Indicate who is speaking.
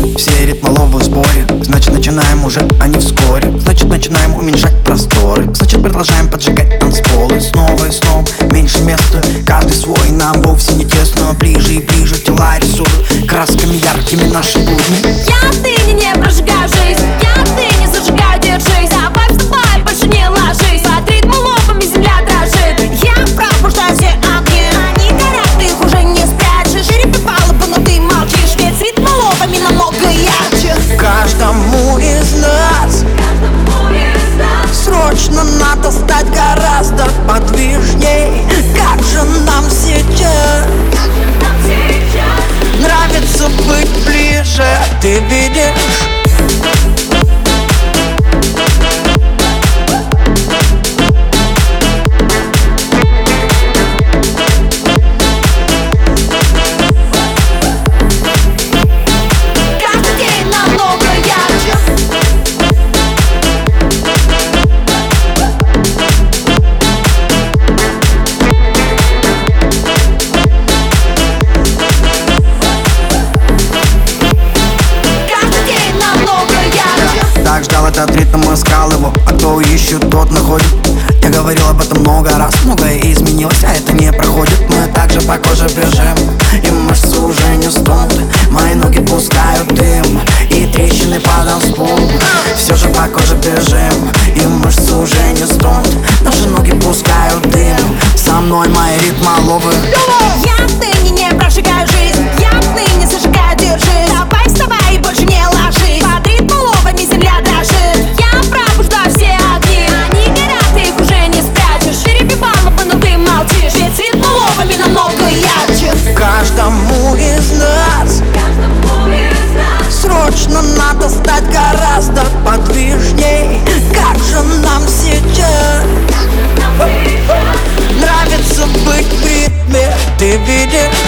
Speaker 1: Все ритмы ловы в сборе. Значит начинаем уже, а не вскоре. Значит начинаем уменьшать просторы. Значит продолжаем поджигать танцполы. Снова и снова, меньше места. Каждый свой, нам вовсе не тесно. Ближе и ближе тела рисуют красками яркими наши будни.
Speaker 2: Я отныне не прожигаю жизнь, я отныне зажигаю, держись. Давай вставай, больше не ложись. Под ритму лопами земля дрожит. Я пробуждаю все огни, они горят, ты их уже не спрячешь. Перепевала бы, но ты молчишь, ведь с ритма лопами намного ярче.
Speaker 1: Каждому из нас срочно надо стать гораздо подвижней. Как же нам сейчас нравится быть ближе, ты видишь?
Speaker 2: Каждый день намного ярче. Каждый день намного ярче.
Speaker 1: Так ждал этот ритм, искал его, а кто ищет, тот находит. Я говорил об этом много раз, многое изменилось, а это не проходит. Мы также по коже бежим, и мышцы уже не стонут. Мои ноги пускают дым, и трещины по танцполу. Все же по коже бежим, и мышцы уже не стонут. Наши ноги пускают дым, со мной мои ритмоловы.
Speaker 2: Я отныне не прожигаю жизнь, я отныне зажигаю, держись. Давай вставай и больше не ложись. Под ритм лопами земля дрожит. Я пробуждаю все огни, они горят, ты их уже не спрячешь. Перепевала бы, но ты молчишь, ведь с ритм лопами намного ярче.
Speaker 1: Каждому из нас срочно надо стать гораздо подвижней. Как же нам сейчас нравится быть в ритме, ты видишь?